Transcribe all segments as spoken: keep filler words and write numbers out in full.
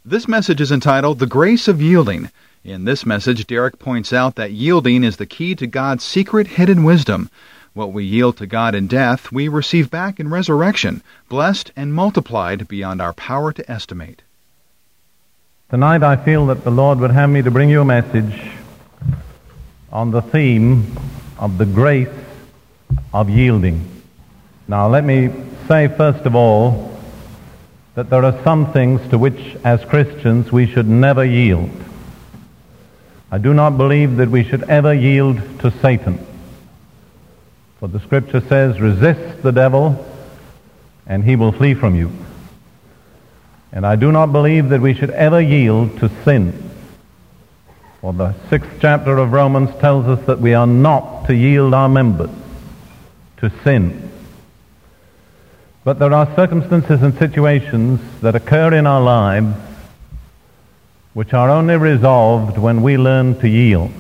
This message is entitled The Grace of Yielding. In this message, Derek points out that yielding is the key to God's secret hidden wisdom. What we yield to God in death, we receive back in resurrection, blessed and multiplied beyond our power to estimate. Tonight I feel that the Lord would have me to bring you a message on the theme of the grace of yielding. Now let me say first of all that there are some things to which as Christians we should never yield. I do not believe that we should ever yield to Satan. For the Scripture says, resist the devil and he will flee from you. And I do not believe that we should ever yield to sin. For the sixth chapter of Romans tells us that we are not to yield our members to sin. But there are circumstances and situations that occur in our lives which are only resolved when we learn to yield.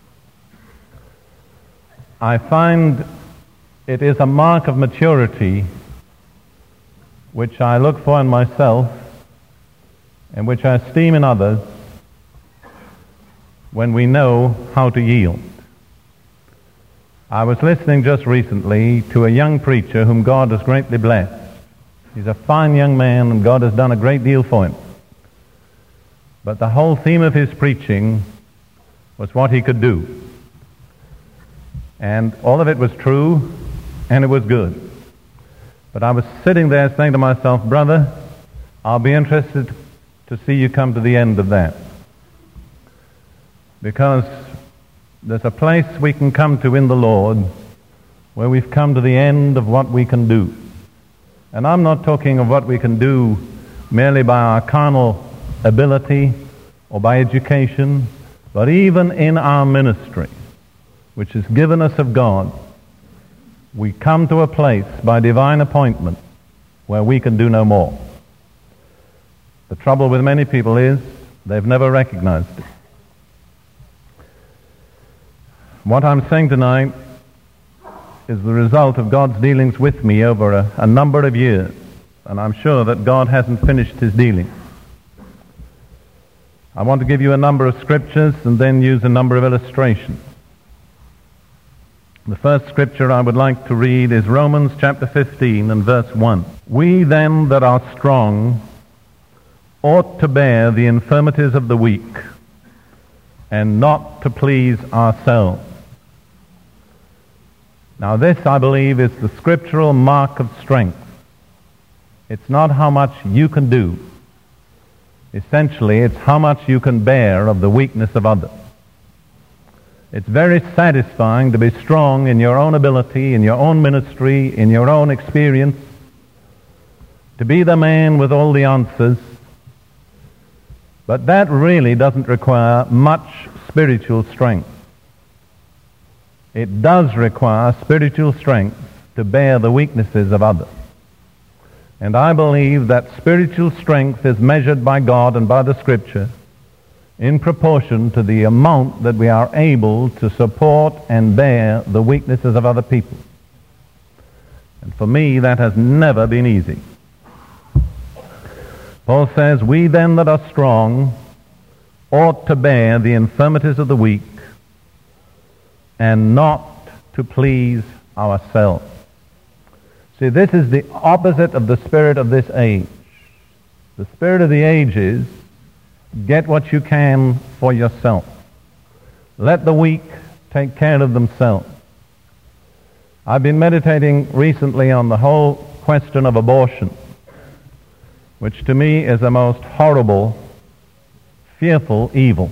I find it is a mark of maturity which I look for in myself and which I esteem in others when we know how to yield. I was listening just recently to a young preacher whom God has greatly blessed. He's a fine young man and God has done a great deal for him. But the whole theme of his preaching was what he could do. And all of it was true and it was good. But I was sitting there saying to myself, brother, I'll be interested to see you come to the end of that. Because there's a place we can come to in the Lord where we've come to the end of what we can do. And I'm not talking of what we can do merely by our carnal ability or by education, but even in our ministry, which is given us of God, we come to a place by divine appointment where we can do no more. The trouble with many people is they've never recognized it. What I'm saying tonight is the result of God's dealings with me over a, a number of years, and I'm sure that God hasn't finished his dealings. I want to give you a number of scriptures and then use a number of illustrations. The first scripture I would like to read is Romans chapter fifteen and verse one. We then that are strong ought to bear the infirmities of the weak and not to please ourselves. Now this, I believe, is the scriptural mark of strength. It's not how much you can do. Essentially, it's how much you can bear of the weakness of others. It's very satisfying to be strong in your own ability, in your own ministry, in your own experience, to be the man with all the answers. But that really doesn't require much spiritual strength. It does require spiritual strength to bear the weaknesses of others. And I believe that spiritual strength is measured by God and by the Scripture in proportion to the amount that we are able to support and bear the weaknesses of other people. And for me, that has never been easy. Paul says, we then that are strong ought to bear the infirmities of the weak and not to please ourselves. See, this is the opposite of the spirit of this age. The spirit of the age is, get what you can for yourself. Let the weak take care of themselves. I've been meditating recently on the whole question of abortion, which to me is a most horrible, fearful evil.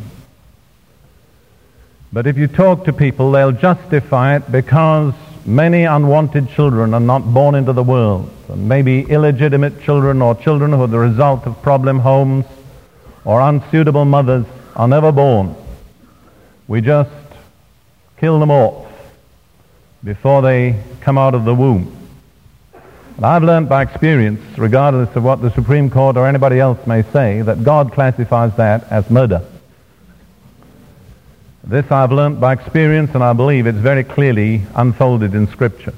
But if you talk to people, they'll justify it because many unwanted children are not born into the world. And maybe illegitimate children or children who are the result of problem homes or unsuitable mothers are never born. We just kill them off before they come out of the womb. And I've learned by experience, regardless of what the Supreme Court or anybody else may say, that God classifies that as murder. This I've learned by experience, and I believe it's very clearly unfolded in Scripture.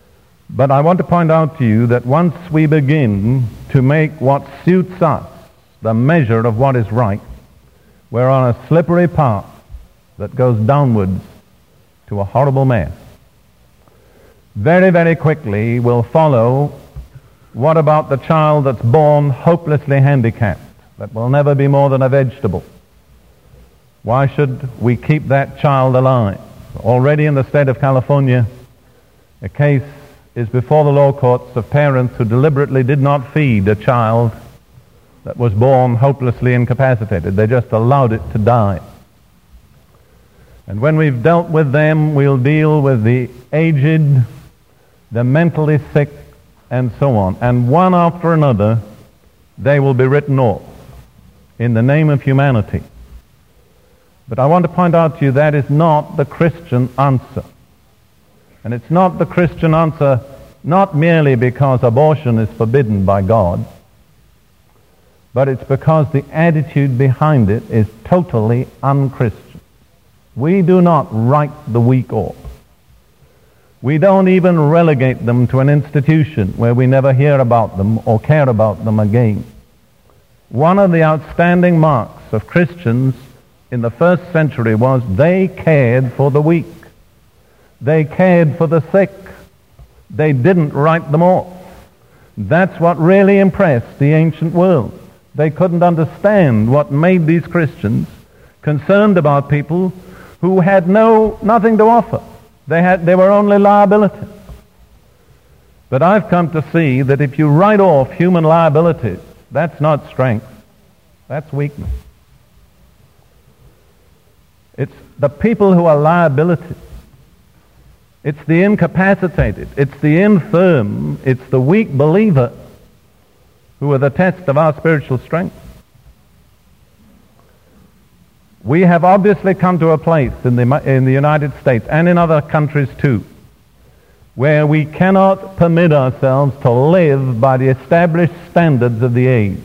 But I want to point out to you that once we begin to make what suits us the measure of what is right, we're on a slippery path that goes downwards to a horrible mess. Very, very quickly will follow, what about the child that's born hopelessly handicapped, that will never be more than a vegetable? Why should we keep that child alive? Already in the state of California, a case is before the law courts of parents who deliberately did not feed a child that was born hopelessly incapacitated. They just allowed it to die. And when we've dealt with them, we'll deal with the aged, the mentally sick, and so on. And one after another, they will be written off in the name of humanity. But I want to point out to you that is not the Christian answer. And it's not the Christian answer not merely because abortion is forbidden by God, but it's because the attitude behind it is totally unchristian. We do not write the weak off. We don't even relegate them to an institution where we never hear about them or care about them again. One of the outstanding marks of Christians in the first century was they cared for the weak. They cared for the sick. They didn't write them off. That's what really impressed the ancient world. They couldn't understand what made these Christians concerned about people who had no nothing to offer. They had they were only liabilities. But I've come to see that if you write off human liabilities, that's not strength. That's weakness. It's the people who are liabilities. It's the incapacitated. It's the infirm. It's the weak believer who are the test of our spiritual strength. We have obviously come to a place in the, in the United States and in other countries too, where we cannot permit ourselves to live by the established standards of the age.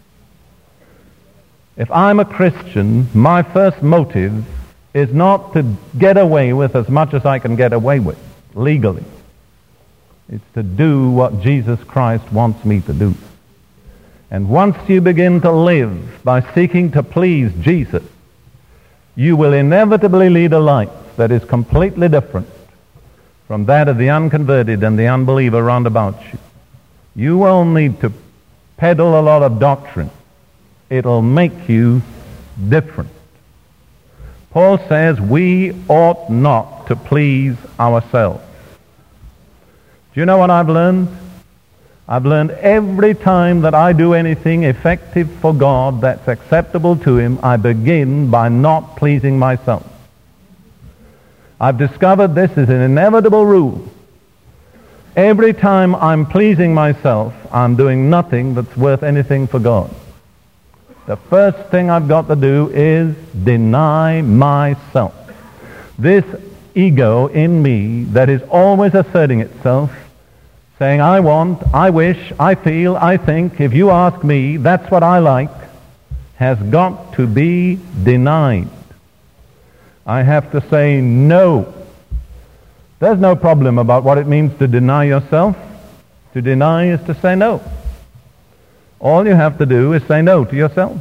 If I'm a Christian, my first motive is not to get away with as much as I can get away with legally. It's to do what Jesus Christ wants me to do. And once you begin to live by seeking to please Jesus, you will inevitably lead a life that is completely different from that of the unconverted and the unbeliever round about you. You won't need to peddle a lot of doctrine. It'll make you different. Paul says we ought not to please ourselves. Do you know what I've learned? I've learned every time that I do anything effective for God that's acceptable to Him, I begin by not pleasing myself. I've discovered this is an inevitable rule. Every time I'm pleasing myself, I'm doing nothing that's worth anything for God. The first thing I've got to do is deny myself. This ego in me that is always asserting itself, saying, I want, I wish, I feel, I think, if you ask me, that's what I like, has got to be denied. I have to say no. There's no problem about what it means to deny yourself. To deny is to say no. All you have to do is say no to yourself.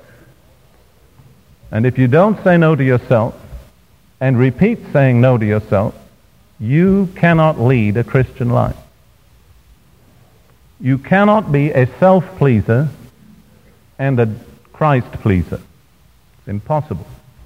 And if you don't say no to yourself and repeat saying no to yourself, you cannot lead a Christian life. You cannot be a self-pleaser and a Christ-pleaser. It's impossible.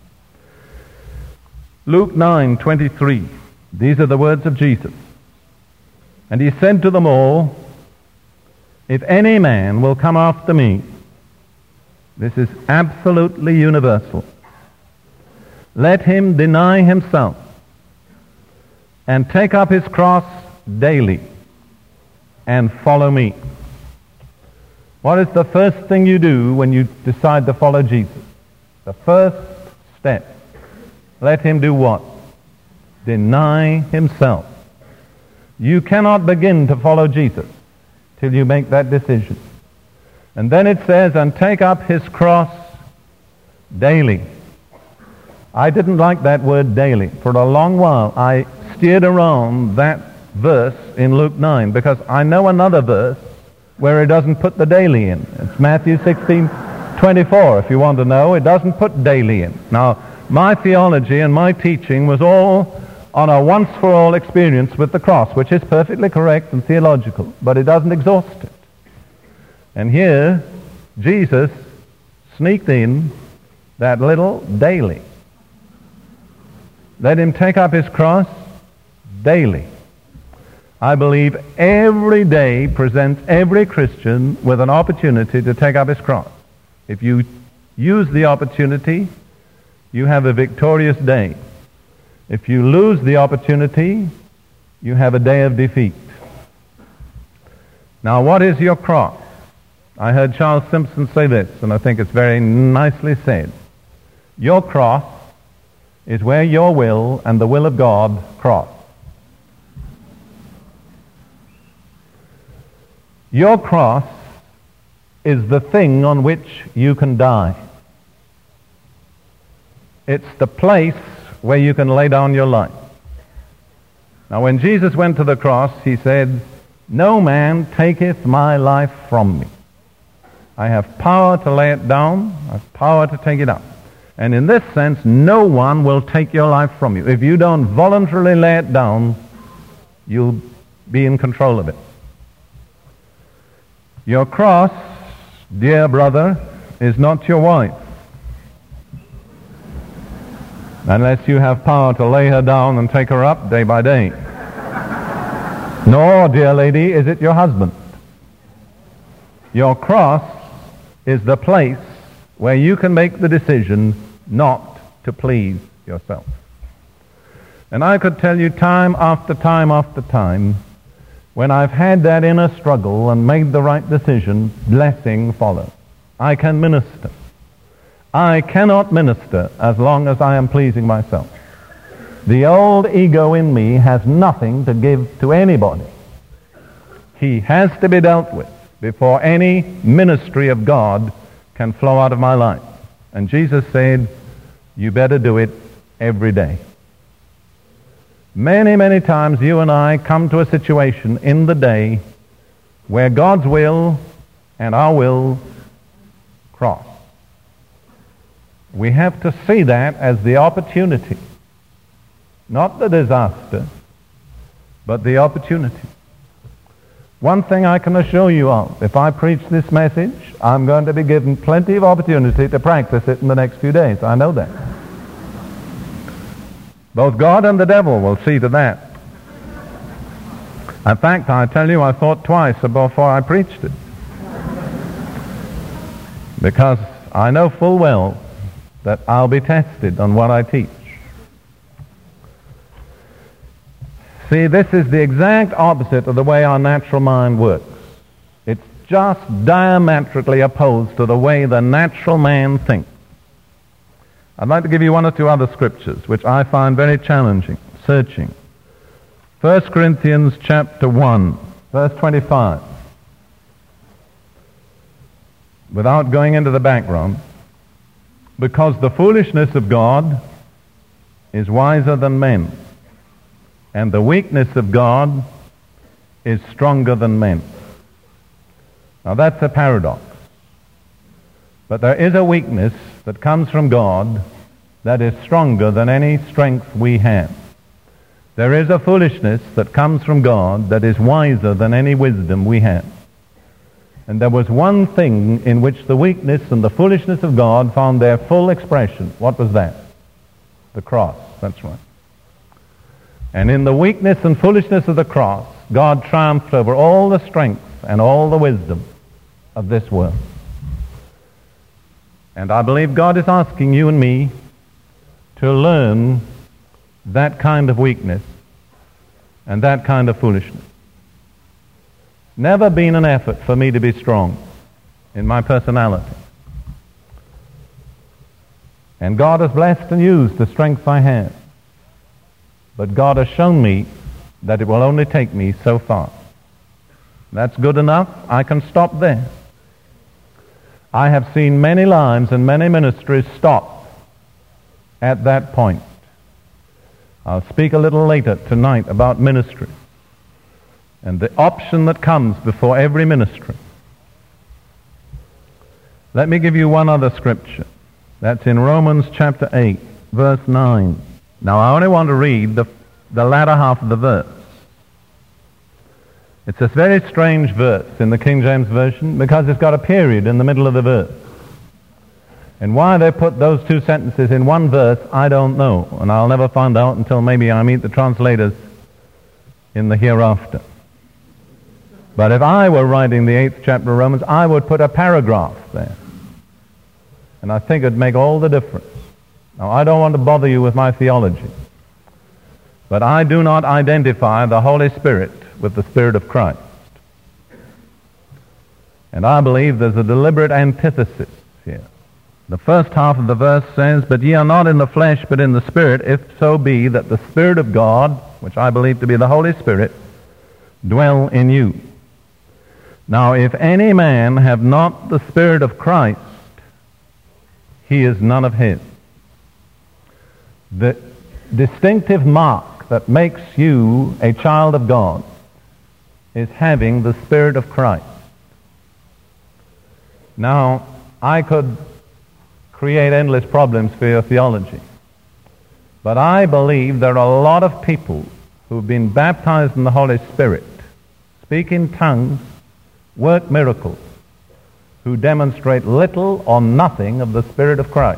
Luke nine twenty-three. These are the words of Jesus. And he said to them all, if any man will come after me, this is absolutely universal, let him deny himself and take up his cross daily and follow me. What is the first thing you do when you decide to follow Jesus? The first step. Let him do what? Deny himself. You cannot begin to follow Jesus till you make that decision. And then it says, and take up his cross daily. I didn't like that word daily. For a long while I steered around that verse in Luke nine because I know another verse where it doesn't put the daily in. It's Matthew sixteen twenty-four, if you want to know. It doesn't put daily in. Now, my theology and my teaching was all on a once-for-all experience with the cross, which is perfectly correct and theological, but it doesn't exhaust it. And here, Jesus sneaked in that little daily. Let him take up his cross daily. I believe every day presents every Christian with an opportunity to take up his cross. If you use the opportunity, you have a victorious day. If you lose the opportunity, you have a day of defeat. Now, what is your cross? I heard Charles Simpson say this, and I think it's very nicely said. Your cross is where your will and the will of God cross. Your cross is the thing on which you can die. It's the place where you can lay down your life. Now, when Jesus went to the cross, he said, "No man taketh my life from me. I have power to lay it down, I have power to take it up." And in this sense, no one will take your life from you. If you don't voluntarily lay it down, you'll be in control of it. Your cross, dear brother, is not your wife, unless you have power to lay her down and take her up day by day. Nor, dear lady, is it your husband. Your cross is the place where you can make the decision not to please yourself. And I could tell you time after time after time, when I've had that inner struggle and made the right decision, blessing follows. I can minister. I cannot minister as long as I am pleasing myself. The old ego in me has nothing to give to anybody. He has to be dealt with before any ministry of God can flow out of my life. And Jesus said, you better do it every day. Many, many times you and I come to a situation in the day where God's will and our will cross. We have to see that as the opportunity, not the disaster, but the opportunity. One thing I can assure you of, if I preach this message, I'm going to be given plenty of opportunity to practice it in the next few days. I know that. Both God and the devil will see to that. In fact, I tell you, I thought twice before I preached it. Because I know full well that I'll be tested on what I teach. See, this is the exact opposite of the way our natural mind works. It's just diametrically opposed to the way the natural man thinks. I'd like to give you one or two other scriptures which I find very challenging, searching. First Corinthians chapter one, verse twenty-five. Without going into the background, because the foolishness of God is wiser than men, and the weakness of God is stronger than men. Now that's a paradox. But there is a weakness that comes from God that is stronger than any strength we have. There is a foolishness that comes from God that is wiser than any wisdom we have. And there was one thing in which the weakness and the foolishness of God found their full expression. What was that? The cross. That's right. And in the weakness and foolishness of the cross, God triumphed over all the strength and all the wisdom of this world. And I believe God is asking you and me to learn that kind of weakness and that kind of foolishness. Never been an effort for me to be strong in my personality. And God has blessed and used the strength I have. But God has shown me that it will only take me so far. That's good enough. I can stop there. I have seen many lives and many ministries stop at that point. I'll speak a little later tonight about ministry and the option that comes before every ministry. Let me give you one other scripture. That's in Romans chapter eight, verse nine. Now I only want to read the, the latter half of the verse. It's a very strange verse in the King James Version because it's got a period in the middle of the verse. And why they put those two sentences in one verse, I don't know. And I'll never find out until maybe I meet the translators in the hereafter. But if I were writing the eighth chapter of Romans, I would put a paragraph there. And I think it'd make all the difference. Now, I don't want to bother you with my theology, but I do not identify the Holy Spirit with the Spirit of Christ. And I believe there's a deliberate antithesis here. The first half of the verse says, "But ye are not in the flesh, but in the Spirit, if so be that the Spirit of God," which I believe to be the Holy Spirit, "dwell in you." Now, if any man have not the Spirit of Christ, he is none of his. The distinctive mark that makes you a child of God is having the Spirit of Christ. Now, I could create endless problems for your theology, but I believe there are a lot of people who've been baptized in the Holy Spirit, speak in tongues, work miracles, who demonstrate little or nothing of the Spirit of Christ.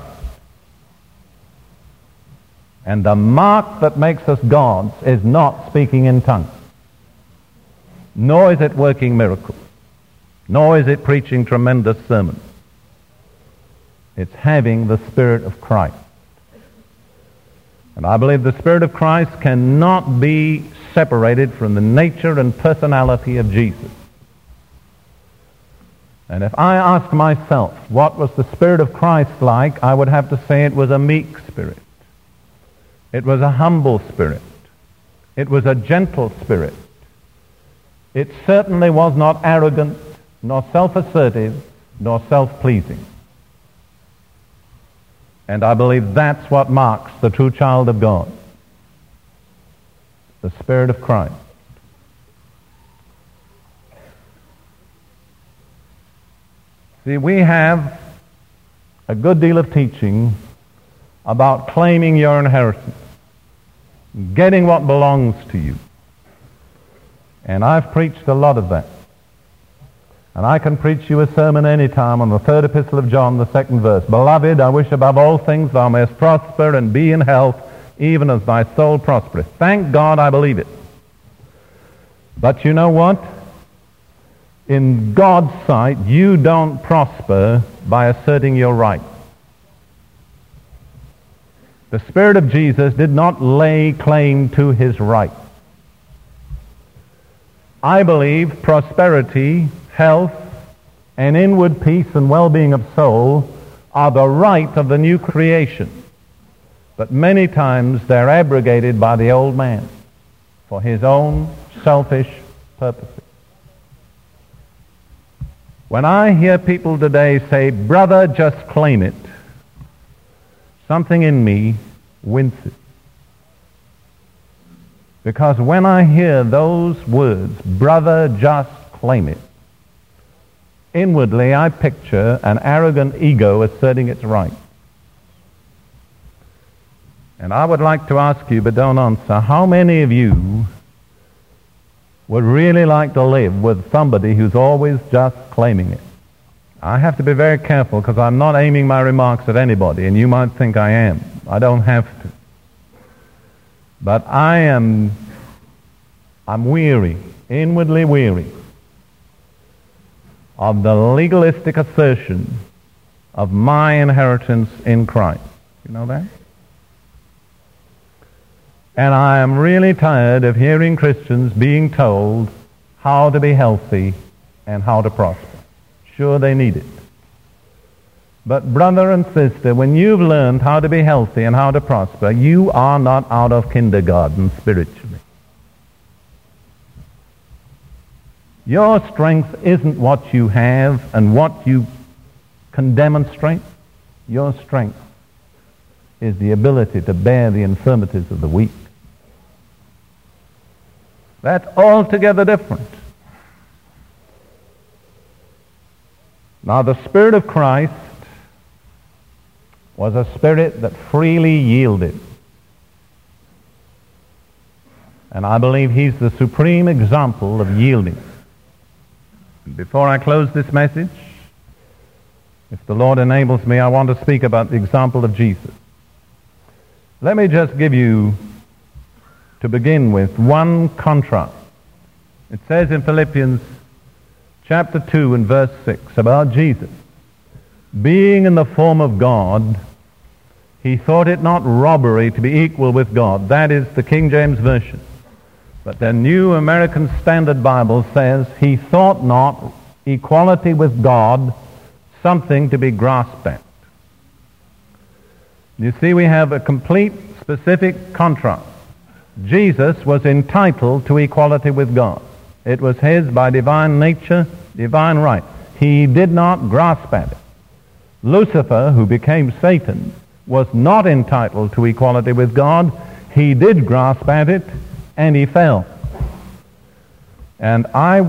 And the mark that makes us God's is not speaking in tongues, nor is it working miracles, nor is it preaching tremendous sermons. It's having the Spirit of Christ. And I believe the Spirit of Christ cannot be separated from the nature and personality of Jesus. And if I ask myself, what was the Spirit of Christ like, I would have to say it was a meek spirit. It was a humble spirit. It was a gentle spirit. It certainly was not arrogant, nor self-assertive, nor self-pleasing. And I believe that's what marks the true child of God, the Spirit of Christ. See, we have a good deal of teaching about claiming your inheritance, getting what belongs to you. And I've preached a lot of that. And I can preach you a sermon any time on the third epistle of John, the second verse. "Beloved, I wish above all things thou mayest prosper and be in health, even as thy soul prospereth." Thank God I believe it. But you know what? In God's sight, you don't prosper by asserting your right. The Spirit of Jesus did not lay claim to his right. I believe prosperity, health, and inward peace and well-being of soul are the right of the new creation. But many times they're abrogated by the old man for his own selfish purposes. When I hear people today say, "Brother, just claim it," something in me winces. Because when I hear those words, "Brother, just claim it," inwardly I picture an arrogant ego asserting its right. And I would like to ask you, but don't answer, how many of you would really like to live with somebody who's always just claiming it? I have to be very careful because I'm not aiming my remarks at anybody, and you might think I am. I don't have to. But I am, I'm weary, inwardly weary, of the legalistic assertion of my inheritance in Christ. You know that? And I am really tired of hearing Christians being told how to be healthy and how to prosper. Sure, they need it. But brother and sister, when you've learned how to be healthy and how to prosper, you are not out of kindergarten spiritually. Your strength isn't what you have and what you can demonstrate. Your strength is the ability to bear the infirmities of the weak. That's altogether different. Now the Spirit of Christ was a spirit that freely yielded. And I believe he's the supreme example of yielding. Before I close this message, if the Lord enables me, I want to speak about the example of Jesus. Let me just give you, to begin with, one contrast. It says in Philippians chapter two and verse six about Jesus. Being in the form of God, he thought it not robbery to be equal with God. That is the King James Version. But the New American Standard Bible says, he thought not equality with God something to be grasped at. You see, we have a complete, specific contrast. Jesus was entitled to equality with God. It was his by divine nature, divine right. He did not grasp at it. Lucifer, who became Satan, was not entitled to equality with God. He did grasp at it, and he fell. And I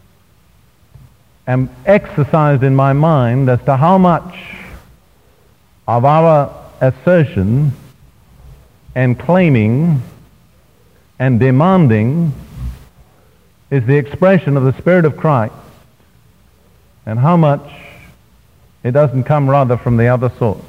am exercised in my mind as to how much of our assertion and claiming and demanding is the expression of the Spirit of Christ, and how much it doesn't come rather from the other source.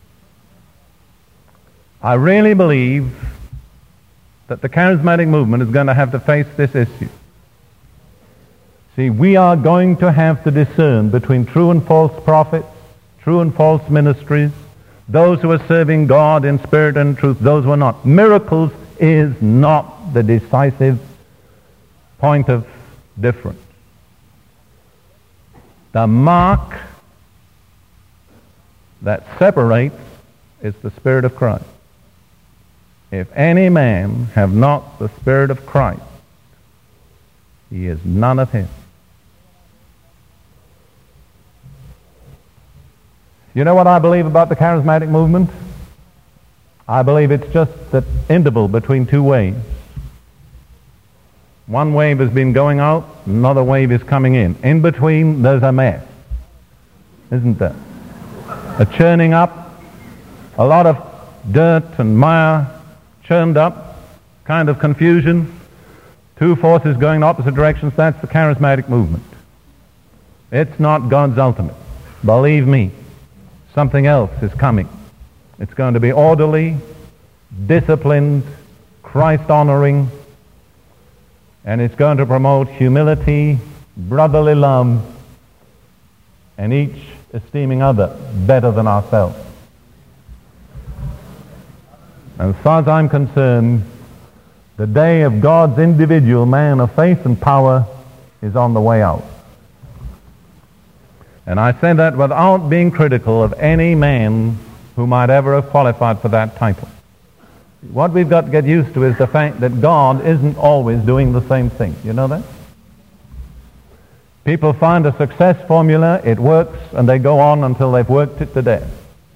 I really believe that the charismatic movement is going to have to face this issue. See, we are going to have to discern between true and false prophets, true and false ministries, those who are serving God in spirit and truth, those who are not. Miracles is not the decisive point of difference. The mark that separates is the Spirit of Christ. If any man have not the Spirit of Christ, he is none of his. You know what I believe about the charismatic movement? I believe it's just the interval between two waves. One wave has been going out, another wave is coming in. In between, there's a mess, isn't there? A churning up, a lot of dirt and mire churned up, kind of confusion, two forces going in opposite directions. That's the charismatic movement. It's not God's ultimate. Believe me, something else is coming. It's going to be orderly, disciplined, Christ-honoring, and it's going to promote humility, brotherly love, and each esteeming other better than ourselves. And as far as I'm concerned, the day of God's individual man of faith and power is on the way out. And I say that without being critical of any man who might ever have qualified for that title. What we've got to get used to is the fact that God isn't always doing the same thing. You know that? People find a success formula, it works, and they go on until they've worked it to death.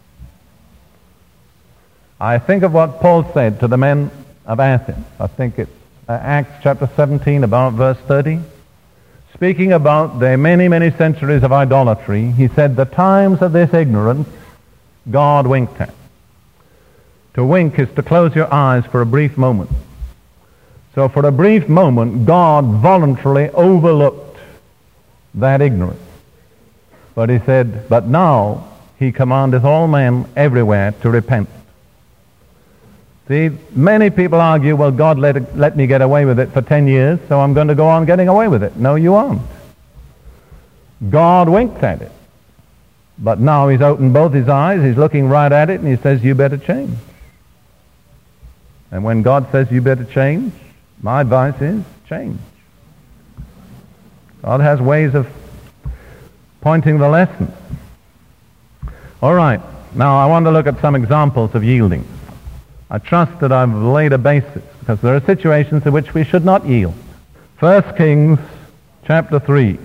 I think of what Paul said to the men of Athens. I think it's uh, Acts chapter seventeen, about verse thirty. Speaking about the many, many centuries of idolatry, he said, the times of this ignorance God winked at. To wink is to close your eyes for a brief moment. So for a brief moment, God voluntarily overlooked that ignorance. But he said, but now he commandeth all men everywhere to repent. See, many people argue, well, God let, let me get away with it for ten years, so I'm going to go on getting away with it. No, you aren't. God winked at it. But now he's opened both his eyes, he's looking right at it, and he says, you better change. And when God says you better change, my advice is change. God has ways of pointing the lesson. All right, now I want to look at some examples of yielding. I trust that I've laid a basis, because there are situations in which we should not yield. First Kings chapter three.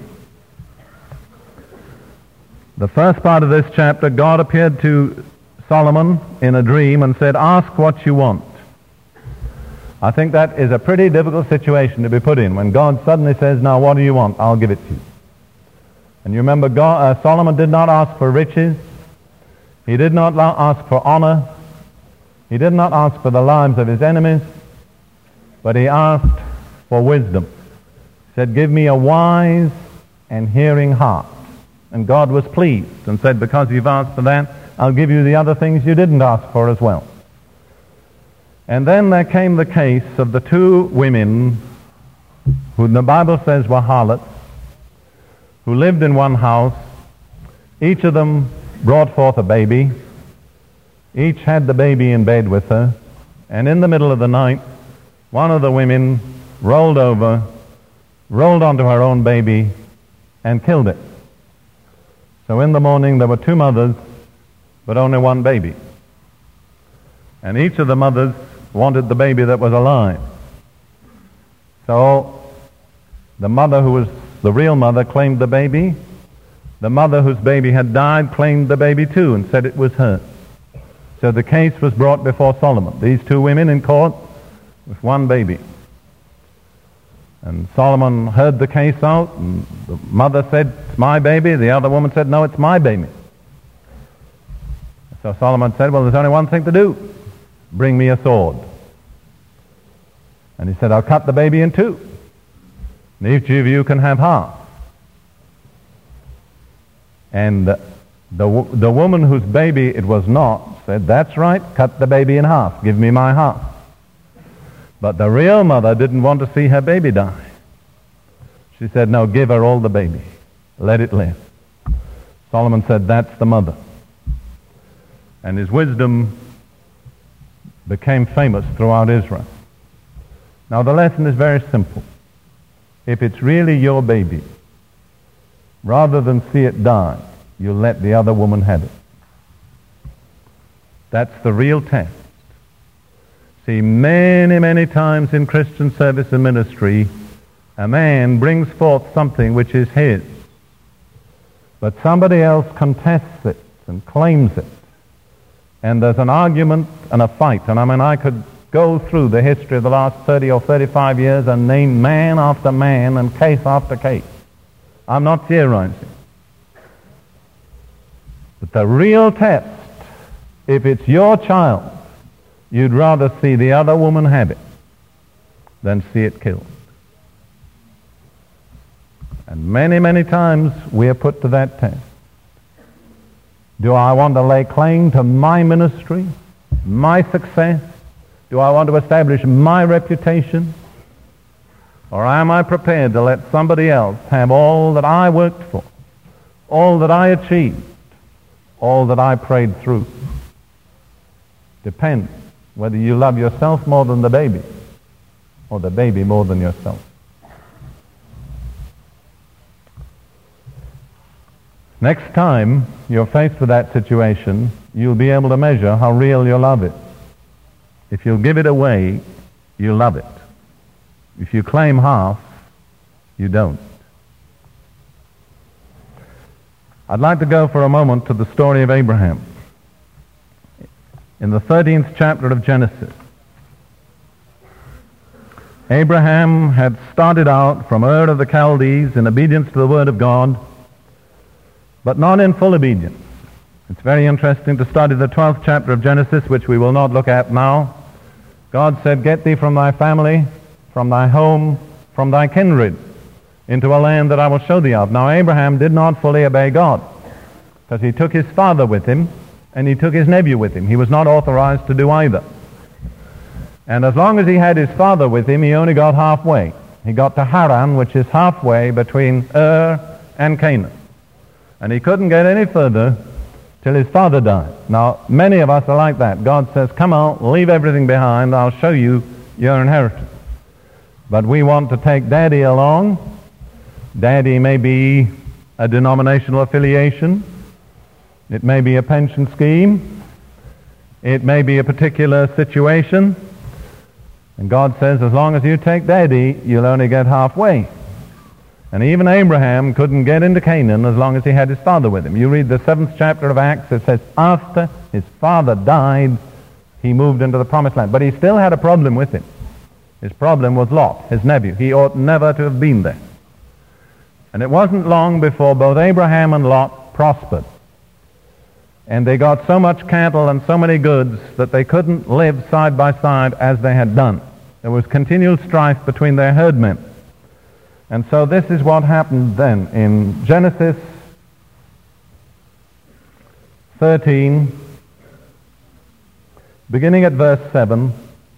The first part of this chapter, God appeared to Solomon in a dream and said, ask what you want. I think that is a pretty difficult situation to be put in when God suddenly says, now what do you want? I'll give it to you. And you remember God, uh, Solomon did not ask for riches. He did not ask for honor. He did not ask for the lives of his enemies. But he asked for wisdom. He said, give me a wise and hearing heart. And God was pleased and said, because you've asked for that, I'll give you the other things you didn't ask for as well. And then there came the case of the two women who the Bible says were harlots, who lived in one house. Each of them brought forth a baby. Each had the baby in bed with her. And in the middle of the night, one of the women rolled over, rolled onto her own baby, and killed it. So in the morning there were two mothers, but only one baby. And each of the mothers wanted the baby that was alive. So the mother who was the real mother claimed the baby. The mother whose baby had died claimed the baby too and said it was hers. So the case was brought before Solomon. These two women in court with one baby. And Solomon heard the case out, and the mother said, it's my baby. The other woman said, no, it's my baby. So Solomon said, well, there's only one thing to do. Bring me a sword. And he said, I'll cut the baby in two. And each of you can have half. And the, the, the woman whose baby it was not said, that's right, cut the baby in half. Give me my half. But the real mother didn't want to see her baby die. She said, no, give her all the baby. Let it live. Solomon said, that's the mother. And his wisdom became famous throughout Israel. Now the lesson is very simple. If it's really your baby, rather than see it die, you let the other woman have it. That's the real test. See, many, many times in Christian service and ministry, a man brings forth something which is his, but somebody else contests it and claims it. And there's an argument and a fight. And I mean, I could go through the history of the last thirty or thirty-five years and name man after man and case after case. I'm not theorizing. But the real test, if it's your child, you'd rather see the other woman have it than see it killed. And many, many times we are put to that test. Do I want to lay claim to my ministry, my success? Do I want to establish my reputation? Or am I prepared to let somebody else have all that I worked for, all that I achieved, all that I prayed through? Depends whether you love yourself more than the baby or the baby more than yourself. Next time you're faced with that situation, you'll be able to measure how real your love is. If you'll give it away, you love it. If you claim half, you don't. I'd like to go for a moment to the story of Abraham. In the thirteenth chapter of Genesis, Abraham had started out from Ur of the Chaldees in obedience to the word of God, but not in full obedience. It's very interesting to study the twelfth chapter of Genesis, which we will not look at now. God said, get thee from thy family, from thy home, from thy kindred, into a land that I will show thee of. Now Abraham did not fully obey God, because he took his father with him, and he took his nephew with him. He was not authorized to do either. And as long as he had his father with him, he only got halfway. He got to Haran, which is halfway between Ur and Canaan. And he couldn't get any further till his father died. Now, many of us are like that. God says, come out, leave everything behind, I'll show you your inheritance. But we want to take Daddy along. Daddy may be a denominational affiliation. It may be a pension scheme. It may be a particular situation. And God says, as long as you take Daddy, you'll only get halfway. And even Abraham couldn't get into Canaan as long as he had his father with him. You read the seventh chapter of Acts, it says, after his father died, he moved into the promised land. But he still had a problem with him. His problem was Lot, his nephew. He ought never to have been there. And it wasn't long before both Abraham and Lot prospered. And they got so much cattle and so many goods that they couldn't live side by side as they had done. There was continual strife between their herdmen. And so this is what happened then. In Genesis thirteen, beginning at verse seven,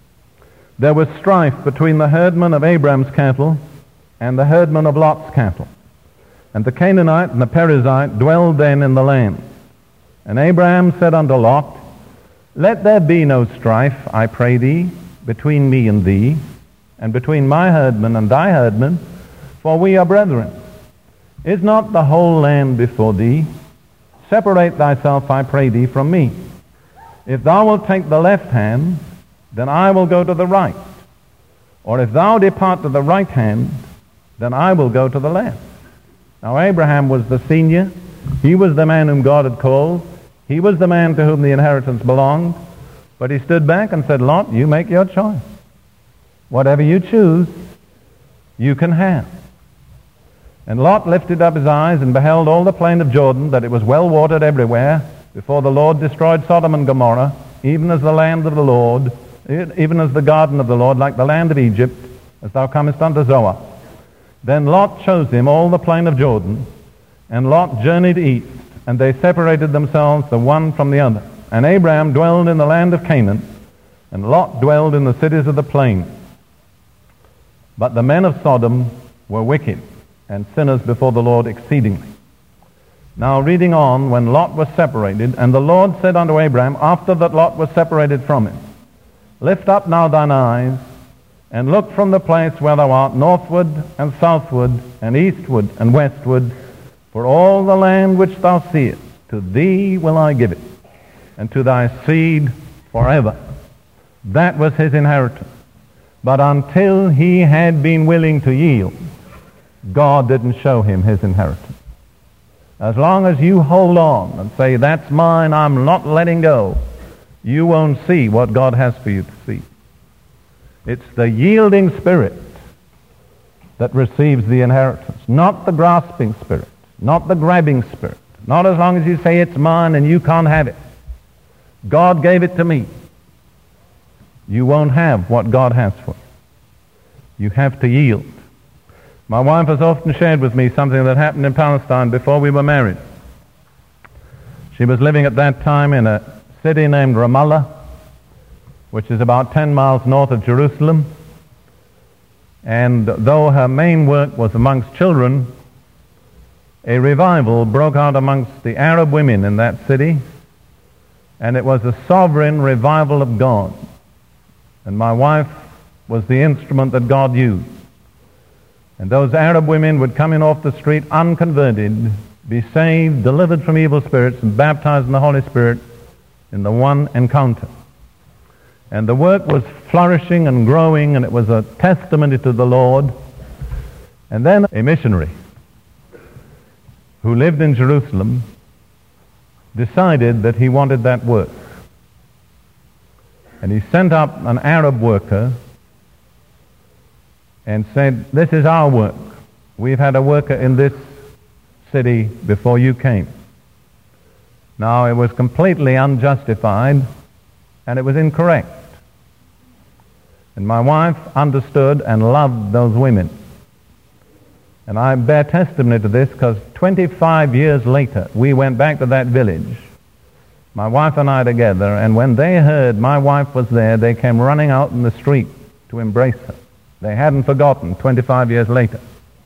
there was strife between the herdmen of Abraham's cattle and the herdmen of Lot's cattle. And the Canaanite and the Perizzite dwelled then in the land. And Abraham said unto Lot, Let there be no strife, I pray thee, between me and thee, and between my herdmen and thy herdmen, for we are brethren. Is not the whole land before thee? Separate thyself, I pray thee, from me. If thou wilt take the left hand, then I will go to the right. Or if thou depart to the right hand, then I will go to the left. Now Abraham was the senior. He was the man whom God had called. He was the man to whom the inheritance belonged. But he stood back and said, Lot, you make your choice. Whatever you choose, you can have. And Lot lifted up his eyes and beheld all the plain of Jordan, that it was well watered everywhere, before the Lord destroyed Sodom and Gomorrah, even as the land of the Lord, even as the garden of the Lord, like the land of Egypt, as thou comest unto Zoar. Then Lot chose him all the plain of Jordan, and Lot journeyed east, and they separated themselves the one from the other. And Abraham dwelled in the land of Canaan, and Lot dwelled in the cities of the plain. But the men of Sodom were wicked, and sinners before the Lord exceedingly. Now reading on, when Lot was separated, and the Lord said unto Abraham, after that Lot was separated from him, Lift up now thine eyes, and look from the place where thou art, northward and southward, and eastward and westward, for all the land which thou seest, to thee will I give it, and to thy seed forever. That was his inheritance. But until he had been willing to yield, God didn't show him his inheritance. As long as you hold on and say, that's mine, I'm not letting go, you won't see what God has for you to see. It's the yielding spirit that receives the inheritance, not the grasping spirit, not the grabbing spirit. Not as long as you say it's mine and you can't have it. God gave it to me. You won't have what God has for you. You have to yield. My wife has often shared with me something that happened in Palestine before we were married. She was living at that time in a city named Ramallah, which is about ten miles north of Jerusalem. And though her main work was amongst children, a revival broke out amongst the Arab women in that city, and it was a sovereign revival of God. And my wife was the instrument that God used. And those Arab women would come in off the street unconverted, be saved, delivered from evil spirits, and baptized in the Holy Spirit in the one encounter. And the work was flourishing and growing, and it was a testimony to the Lord. And then a missionary who lived in Jerusalem decided that he wanted that work. And he sent up an Arab worker and said, this is our work. We've had a worker in this city before you came. Now, it was completely unjustified, and it was incorrect. And my wife understood and loved those women. And I bear testimony to this because twenty-five years later, we went back to that village, my wife and I together, and when they heard my wife was there, they came running out in the street to embrace her. They hadn't forgotten twenty-five years later.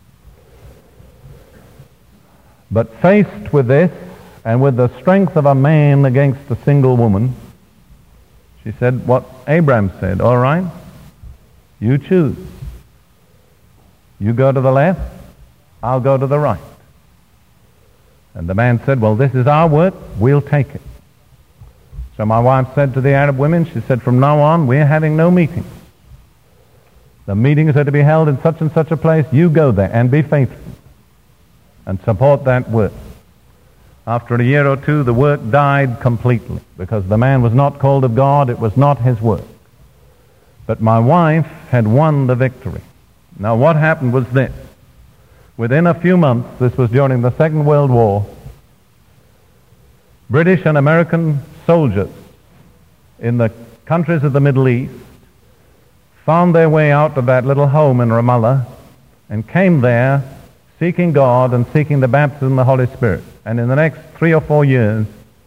But faced with this, and with the strength of a man against a single woman, she said what Abraham said, all right, you choose. You go to the left, I'll go to the right. And the man said, well, this is our work, we'll take it. So my wife said to the Arab women, she said, from now on, we're having no meetings. The meetings are to be held in such and such a place. You go there and be faithful and support that work. After a year or two, the work died completely because the man was not called of God. It was not his work. But my wife had won the victory. Now what happened was this. Within a few months, this was during the Second World War, British and American soldiers in the countries of the Middle East found their way out of that little home in Ramallah and came there seeking God and seeking the baptism of the Holy Spirit. And in the next three or four years,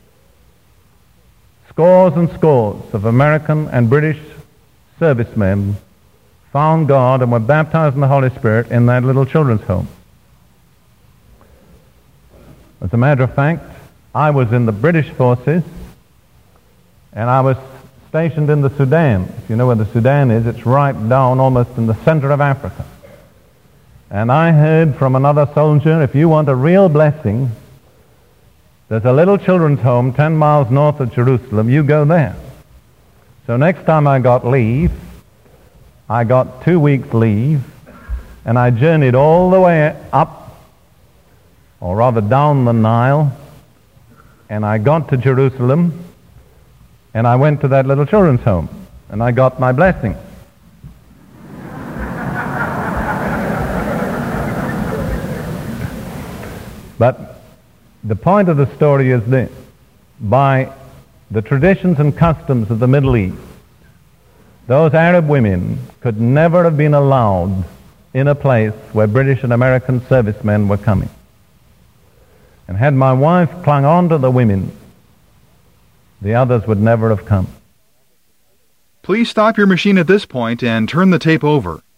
scores and scores of American and British servicemen found God and were baptized in the Holy Spirit in that little children's home. As a matter of fact, I was in the British forces, and I was stationed in the Sudan. If you know where the Sudan is, it's right down almost in the center of Africa. And I heard from another soldier, if you want a real blessing, there's a little children's home ten miles north of Jerusalem, you go there. So next time I got leave, I got two weeks leave, and I journeyed all the way up, or rather down the Nile, and I got to Jerusalem, and I went to that little children's home, and I got my blessing. But the point of the story is this. By the traditions and customs of the Middle East, those Arab women could never have been allowed in a place where British and American servicemen were coming. And had my wife clung on to the women, the others would never have come. Please stop your machine at this point and turn the tape over.